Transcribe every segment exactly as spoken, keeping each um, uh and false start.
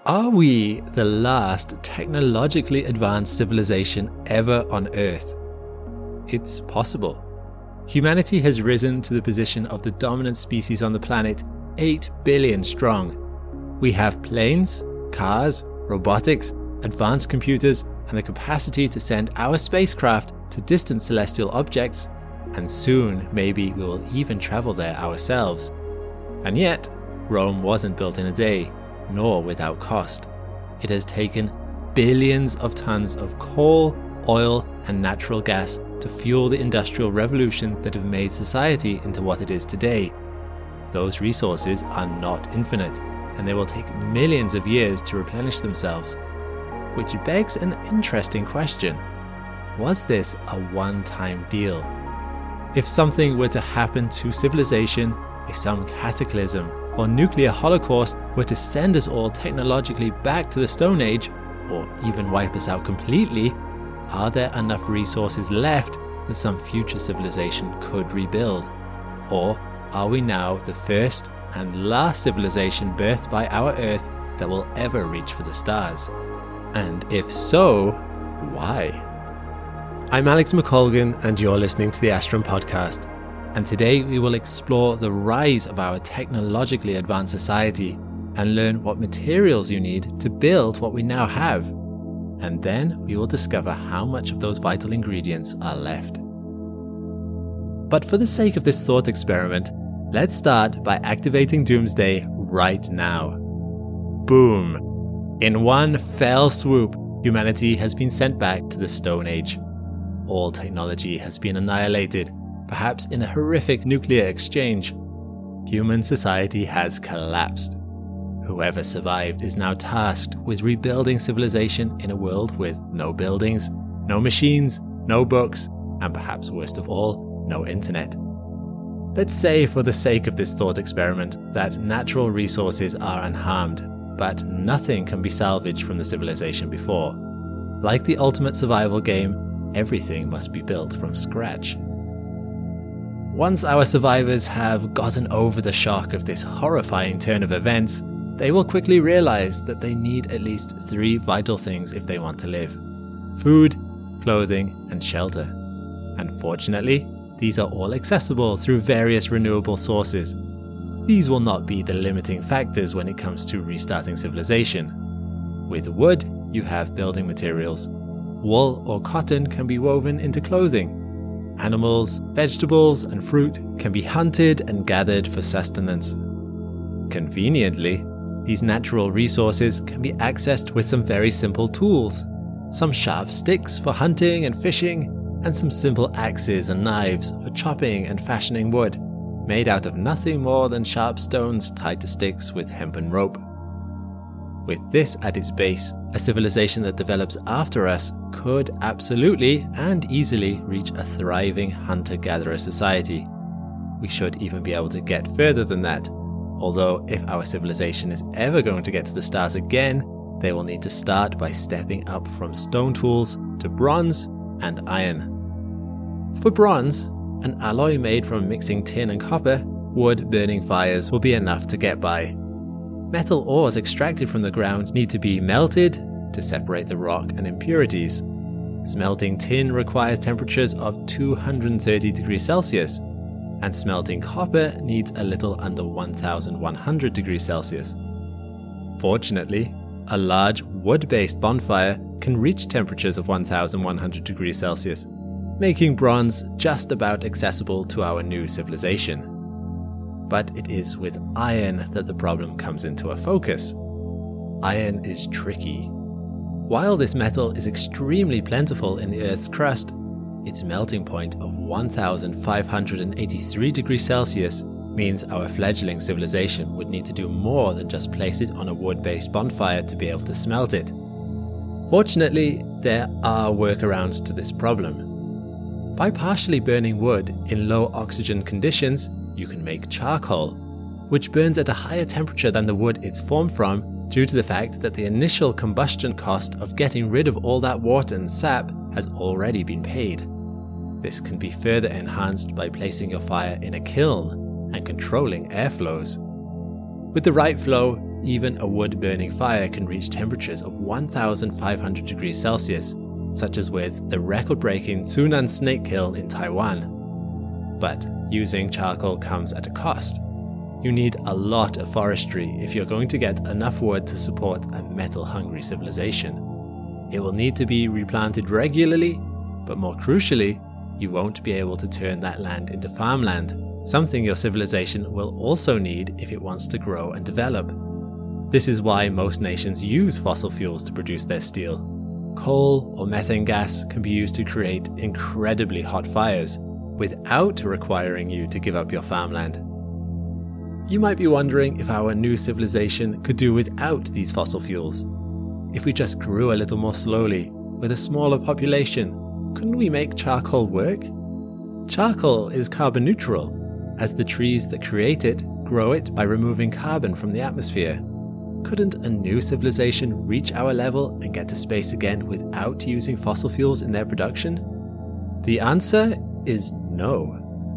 Are we the last technologically advanced civilization ever on Earth? It's possible. Humanity has risen to the position of the dominant species on the planet, eight billion strong. We have planes, cars, robotics, advanced computers, and the capacity to send our spacecraft to distant celestial objects, and soon maybe we will even travel there ourselves. And yet, Rome wasn't built in a day, nor without cost. It has taken billions of tons of coal, oil, and natural gas to fuel the industrial revolutions that have made society into what it is today. Those resources are not infinite, and they will take millions of years to replenish themselves. Which begs an interesting question. Was this a one-time deal? If something were to happen to civilization, if some cataclysm or nuclear holocaust were to send us all technologically back to the Stone Age, or even wipe us out completely, are there enough resources left that some future civilization could rebuild? Or are we now the first and last civilization birthed by our Earth that will ever reach for the stars? And if so, why? I'm Alex McColgan, and you're listening to the Astrum Podcast. And today we will explore the rise of our technologically advanced society and learn what materials you need to build what we now have. And then we will discover how much of those vital ingredients are left. But for the sake of this thought experiment, let's start by activating Doomsday right now. Boom! In one fell swoop, humanity has been sent back to the Stone Age. All technology has been annihilated, perhaps in a horrific nuclear exchange. Human society has collapsed. Whoever survived is now tasked with rebuilding civilization in a world with no buildings, no machines, no books, and perhaps worst of all, no internet. Let's say, for the sake of this thought experiment, that natural resources are unharmed, but nothing can be salvaged from the civilization before. Like the ultimate survival game, everything must be built from scratch. Once our survivors have gotten over the shock of this horrifying turn of events, they will quickly realize that they need at least three vital things if they want to live: food, clothing, and shelter. And fortunately, these are all accessible through various renewable sources. These will not be the limiting factors when it comes to restarting civilization. With wood, you have building materials. Wool or cotton can be woven into clothing. Animals, vegetables, and fruit can be hunted and gathered for sustenance. Conveniently, these natural resources can be accessed with some very simple tools. Some sharp sticks for hunting and fishing, and some simple axes and knives for chopping and fashioning wood, made out of nothing more than sharp stones tied to sticks with hempen rope. With this at its base, a civilization that develops after us could absolutely and easily reach a thriving hunter-gatherer society. We should even be able to get further than that, although if our civilization is ever going to get to the stars again, they will need to start by stepping up from stone tools to bronze and iron. For bronze, an alloy made from mixing tin and copper, wood-burning fires will be enough to get by. Metal ores extracted from the ground need to be melted to separate the rock and impurities. Smelting tin requires temperatures of two hundred thirty degrees Celsius, and smelting copper needs a little under one thousand one hundred degrees Celsius. Fortunately, a large wood-based bonfire can reach temperatures of one thousand one hundred degrees Celsius, making bronze just about accessible to our new civilization. But it is with iron that the problem comes into a focus. Iron is tricky. While this metal is extremely plentiful in the Earth's crust, its melting point of one thousand five hundred eighty-three degrees Celsius means our fledgling civilization would need to do more than just place it on a wood-based bonfire to be able to smelt it. Fortunately, there are workarounds to this problem. By partially burning wood in low oxygen conditions, you can make charcoal, which burns at a higher temperature than the wood it's formed from due to the fact that the initial combustion cost of getting rid of all that water and sap has already been paid. This can be further enhanced by placing your fire in a kiln and controlling airflows. With the right flow, even a wood-burning fire can reach temperatures of one thousand five hundred degrees Celsius, such as with the record-breaking Sunan snake kiln in Taiwan. But using charcoal comes at a cost. You need a lot of forestry if you're going to get enough wood to support a metal-hungry civilization. It will need to be replanted regularly, but more crucially, you won't be able to turn that land into farmland, something your civilization will also need if it wants to grow and develop. This is why most nations use fossil fuels to produce their steel. Coal or methane gas can be used to create incredibly hot fires, without requiring you to give up your farmland. You might be wondering if our new civilization could do without these fossil fuels. If we just grew a little more slowly, with a smaller population, couldn't we make charcoal work? Charcoal is carbon neutral, as the trees that create it grow it by removing carbon from the atmosphere. Couldn't a new civilization reach our level and get to space again without using fossil fuels in their production? The answer is no.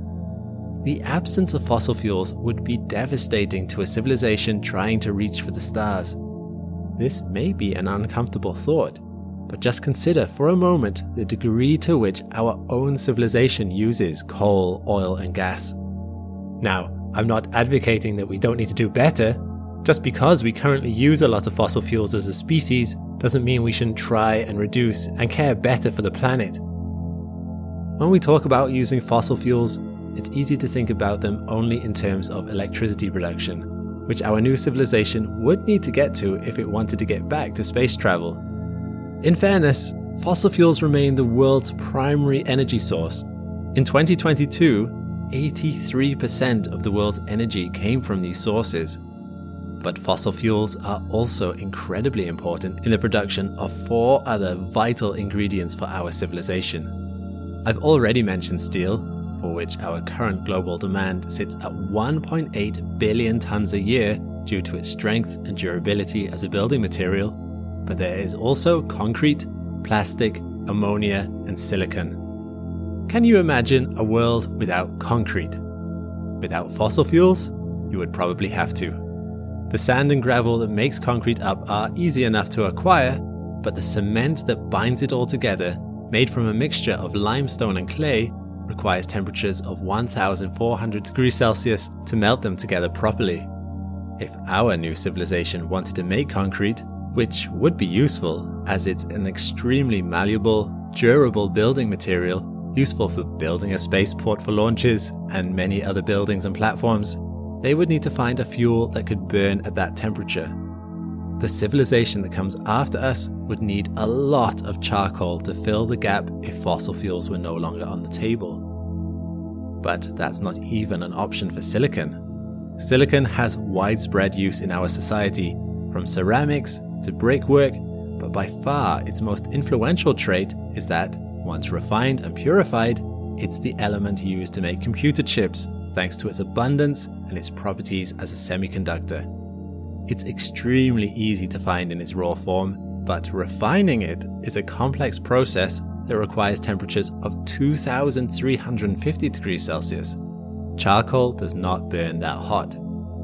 The absence of fossil fuels would be devastating to a civilization trying to reach for the stars. This may be an uncomfortable thought, but just consider for a moment the degree to which our own civilization uses coal, oil, and gas. Now, I'm not advocating that we don't need to do better. Just because we currently use a lot of fossil fuels as a species doesn't mean we shouldn't try and reduce and care better for the planet. When we talk about using fossil fuels, it's easy to think about them only in terms of electricity production, which our new civilization would need to get to if it wanted to get back to space travel. In fairness, fossil fuels remain the world's primary energy source. In twenty twenty-two, eighty-three percent of the world's energy came from these sources. But fossil fuels are also incredibly important in the production of four other vital ingredients for our civilization. I've already mentioned steel, for which our current global demand sits at one point eight billion tons a year due to its strength and durability as a building material, but there is also concrete, plastic, ammonia, and silicon. Can you imagine a world without concrete? Without fossil fuels, you would probably have to. The sand and gravel that makes concrete up are easy enough to acquire, but the cement that binds it all together, made from a mixture of limestone and clay, requires temperatures of one thousand four hundred degrees Celsius to melt them together properly. If our new civilization wanted to make concrete, which would be useful as it's an extremely malleable, durable building material, useful for building a spaceport for launches and many other buildings and platforms, they would need to find a fuel that could burn at that temperature. The civilization that comes after us would need a lot of charcoal to fill the gap if fossil fuels were no longer on the table. But that's not even an option for silicon. Silicon has widespread use in our society, from ceramics to brickwork, but by far its most influential trait is that, once refined and purified, it's the element used to make computer chips, thanks to its abundance and its properties as a semiconductor. It's extremely easy to find in its raw form, but refining it is a complex process that requires temperatures of two thousand three hundred fifty degrees Celsius. Charcoal does not burn that hot.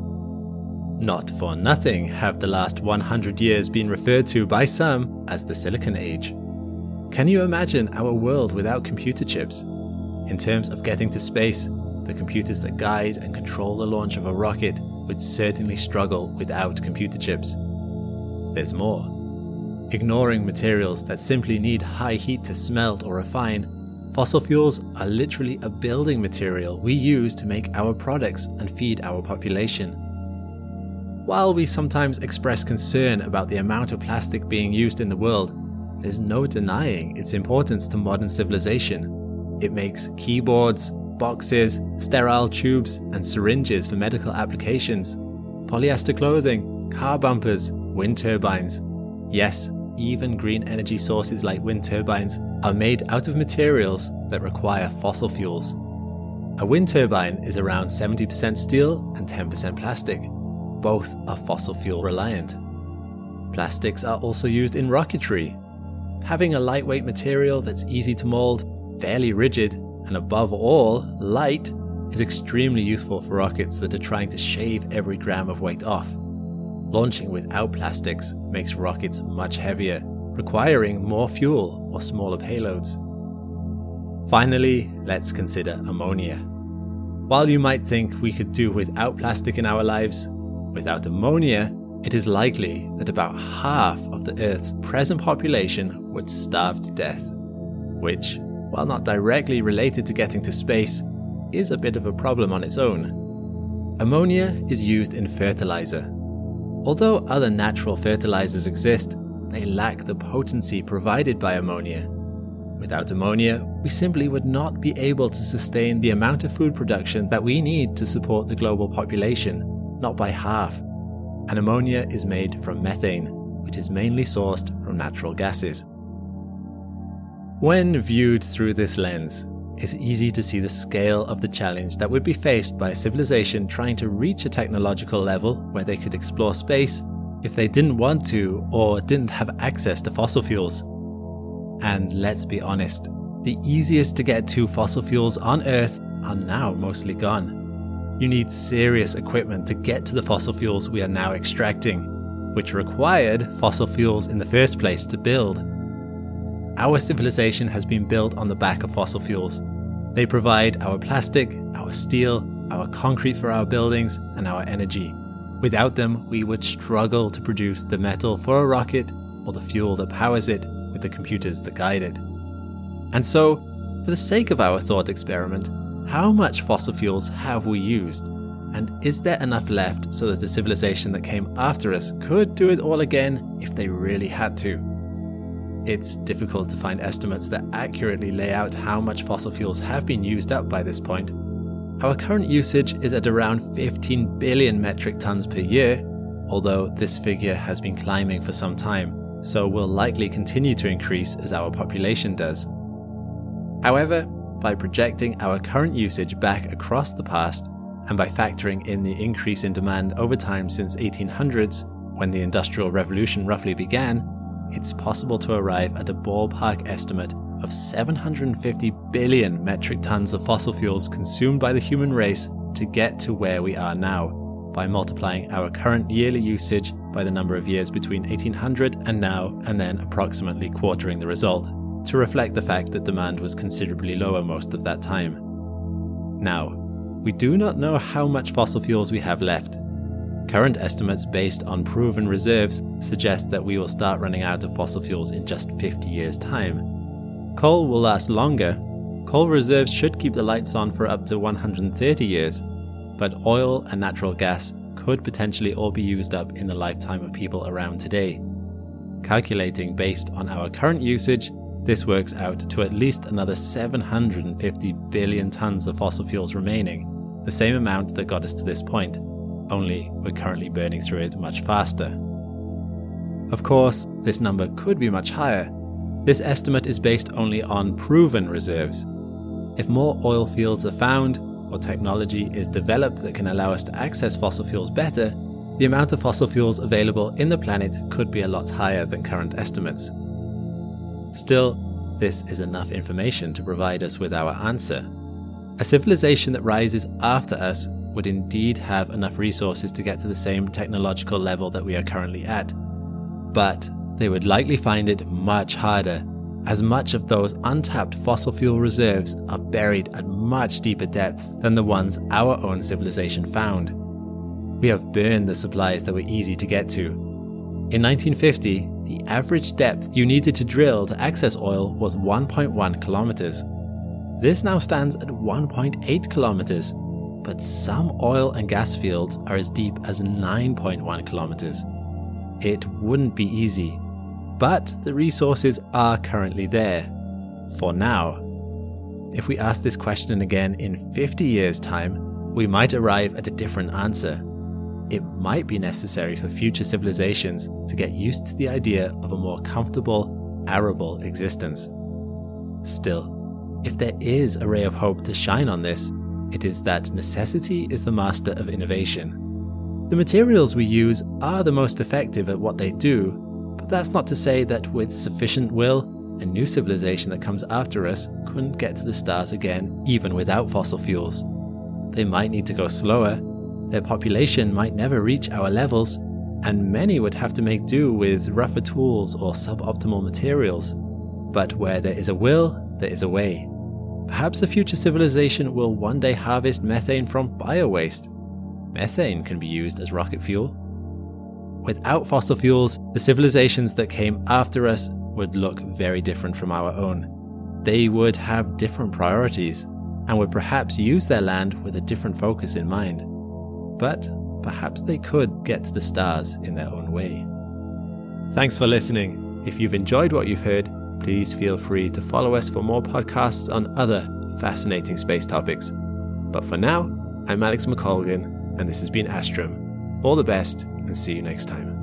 Not for nothing have the last one hundred years been referred to by some as the Silicon Age. Can you imagine our world without computer chips? In terms of getting to space, the computers that guide and control the launch of a rocket would certainly struggle without computer chips. There's more. Ignoring materials that simply need high heat to smelt or refine, fossil fuels are literally a building material we use to make our products and feed our population. While we sometimes express concern about the amount of plastic being used in the world, there's no denying its importance to modern civilization. It makes keyboards, boxes, sterile tubes, and syringes for medical applications, polyester clothing, car bumpers, wind turbines. Yes, even green energy sources like wind turbines are made out of materials that require fossil fuels. A wind turbine is around seventy percent steel and ten percent plastic. Both are fossil fuel reliant. Plastics are also used in rocketry. Having a lightweight material that's easy to mold, fairly rigid, and above all, light, is extremely useful for rockets that are trying to shave every gram of weight off. Launching without plastics makes rockets much heavier, requiring more fuel or smaller payloads. Finally, let's consider ammonia. While you might think we could do without plastic in our lives, without ammonia, it is likely that about half of the Earth's present population would starve to death, which, while not directly related to getting to space, is a bit of a problem on its own. Ammonia is used in fertilizer. Although other natural fertilizers exist, they lack the potency provided by ammonia. Without ammonia, we simply would not be able to sustain the amount of food production that we need to support the global population, not by half. And ammonia is made from methane, which is mainly sourced from natural gases. When viewed through this lens, it's easy to see the scale of the challenge that would be faced by a civilization trying to reach a technological level where they could explore space if they didn't want to or didn't have access to fossil fuels. And let's be honest, the easiest to get to fossil fuels on Earth are now mostly gone. You need serious equipment to get to the fossil fuels we are now extracting, which required fossil fuels in the first place to build. Our civilization has been built on the back of fossil fuels. They provide our plastic, our steel, our concrete for our buildings, and our energy. Without them, we would struggle to produce the metal for a rocket or the fuel that powers it with the computers that guide it. And so, for the sake of our thought experiment, how much fossil fuels have we used? And is there enough left so that the civilization that came after us could do it all again if they really had to? It's difficult to find estimates that accurately lay out how much fossil fuels have been used up by this point. Our current usage is at around fifteen billion metric tons per year, although this figure has been climbing for some time, so will likely continue to increase as our population does. However, by projecting our current usage back across the past, and by factoring in the increase in demand over time since eighteen hundreds, when the Industrial Revolution roughly began, it's possible to arrive at a ballpark estimate of seven hundred fifty billion metric tons of fossil fuels consumed by the human race to get to where we are now, by multiplying our current yearly usage by the number of years between eighteen hundred and now, and then approximately quartering the result, to reflect the fact that demand was considerably lower most of that time. Now, we do not know how much fossil fuels we have left. Current estimates based on proven reserves suggest that we will start running out of fossil fuels in just fifty years' time. Coal will last longer. Coal reserves should keep the lights on for up to one hundred thirty years, but oil and natural gas could potentially all be used up in the lifetime of people around today. Calculating based on our current usage, this works out to at least another seven hundred fifty billion tons of fossil fuels remaining, the same amount that got us to this point, only we're currently burning through it much faster. Of course, this number could be much higher. This estimate is based only on proven reserves. If more oil fields are found, or technology is developed that can allow us to access fossil fuels better, the amount of fossil fuels available in the planet could be a lot higher than current estimates. Still, this is enough information to provide us with our answer. A civilization that rises after us would indeed have enough resources to get to the same technological level that we are currently at. But they would likely find it much harder, as much of those untapped fossil fuel reserves are buried at much deeper depths than the ones our own civilization found. We have burned the supplies that were easy to get to. In nineteen fifty, the average depth you needed to drill to access oil was one point one kilometers. This now stands at one point eight kilometers, but some oil and gas fields are as deep as nine point one kilometers. It wouldn't be easy, but the resources are currently there, for now. If we ask this question again in fifty years' time, we might arrive at a different answer. It might be necessary for future civilizations to get used to the idea of a more comfortable, arable existence. Still, if there is a ray of hope to shine on this, it is that necessity is the master of innovation. The materials we use are the most effective at what they do, but that's not to say that with sufficient will, a new civilization that comes after us couldn't get to the stars again even without fossil fuels. They might need to go slower, their population might never reach our levels, and many would have to make do with rougher tools or suboptimal materials. But where there is a will, there is a way. Perhaps the future civilization will one day harvest methane from bio-waste. Methane can be used as rocket fuel. Without fossil fuels, the civilizations that came after us would look very different from our own. They would have different priorities and would perhaps use their land with a different focus in mind. But perhaps they could get to the stars in their own way. Thanks for listening. If you've enjoyed what you've heard, please feel free to follow us for more podcasts on other fascinating space topics. But for now, I'm Alex McColgan, and this has been Astrum. All the best, and see you next time.